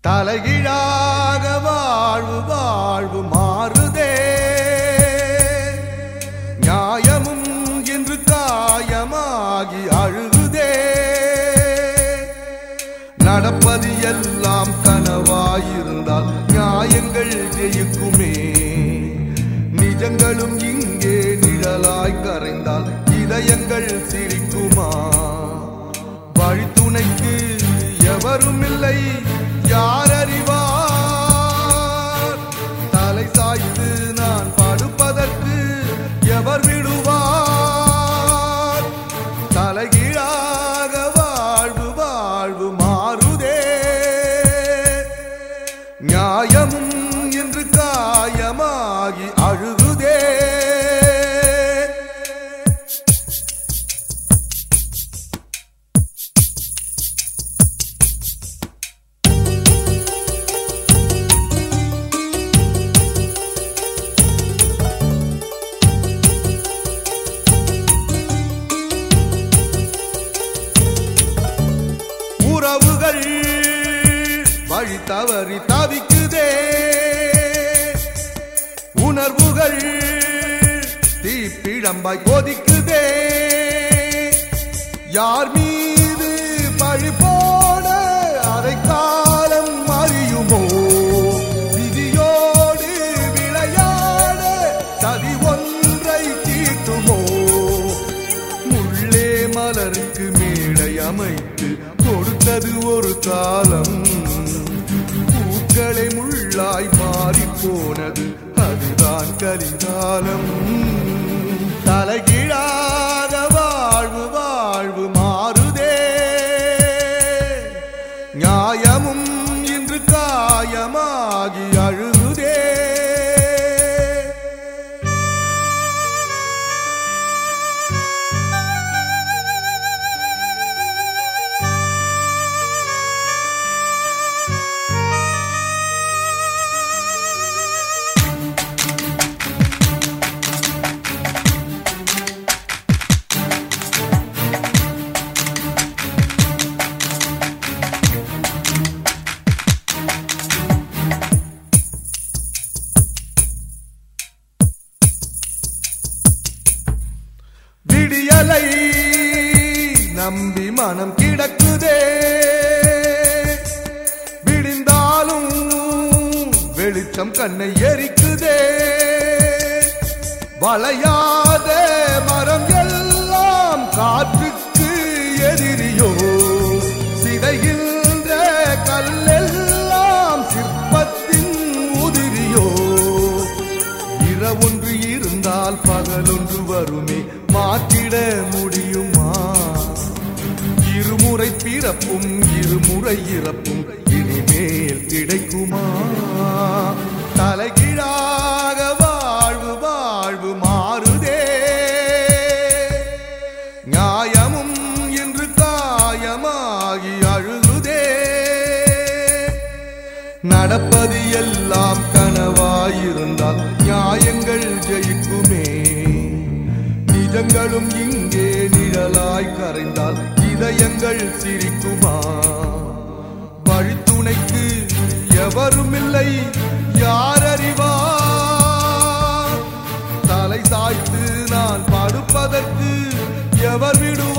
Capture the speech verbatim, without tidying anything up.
தலைகீழாக வாழ்வு வாழ்வு மாறுதே, நியாயமும் என்று காயமாகி அழுகுதே. நடப்பது எல்லாம் கனவாயிருந்தால் நியாயங்கள் ஜெயிக்குமே, நிஜங்களும் இங்கே நிழலாய் கரைந்தால் இதயங்கள் சிரிக்குமா? வழித்துணைக்கு எவரும் இல்லை, யார் அறிவார்? தலை சாய்த்து நான் படுப்பதற்கு எவர் விடுவார்? தலைகீழாக வாழ்வு வாழ்வு மாறுதே, நியாயமும் என்று காயமாகி அழுகுதே. உறவுகள் வழி தவறி தவிக்குதே, உணர்வுகள் தீப்பிழம்பாய் கொதிக்குதே. யார் மீது பழி போட அரை காலம் அறியுமோ? விதியோடு விளையாட சதி ஒன்றை தீட்டுமோ? முள்ளே மலருக்கு மேடை அமைத்து கொடுத்தது ஒரு காலம், பூக்களை முள்ளாய் மாறி போனது அதுதான் கலிகாலம். தலைகீழாக வாழ்வு வாழ்வு மாறுதே, நியாயமும் இன்று காயமாகி அழுகுதே. விடியலை நம்பி மனம் கிடக்குதே, விடிந்தாலும் வெளிச்சம் கண்ணை எரிக்குதே. வளையாத மரம் எல்லாம் காற்றுக்கு எதிரியோ, சிதைகின்ற கல்லெல்லாம் சிற்பத்தின் உதிரியோ. இரவொன்று இருந்தால் பகலொன்று வருமே, மாற்றிட முடியுமா? இருமுறை பிறப்பும் இருமுறை இறப்பும் இனிமேல் கிடைக்குமா? தலைகீழாக வாழ்வு வாழ்வு மாறுதே, நியாயமும் என்று காயமாகி அழுகுதே. நடப்பது எல்லாம் கனவாயிருந்தால் நியாயங்கள் ஜெயிக்குமே, நிஜங்களும் இங்கே நிழலாய் கரைந்தால் இதயங்கள் சிரிக்குமா? வழித்துணைக்கு எவரும் இல்லை, யார் அறிவார்? தலை சாய்த்து நான் படுப்பதற்கு எவர் விடுவார்?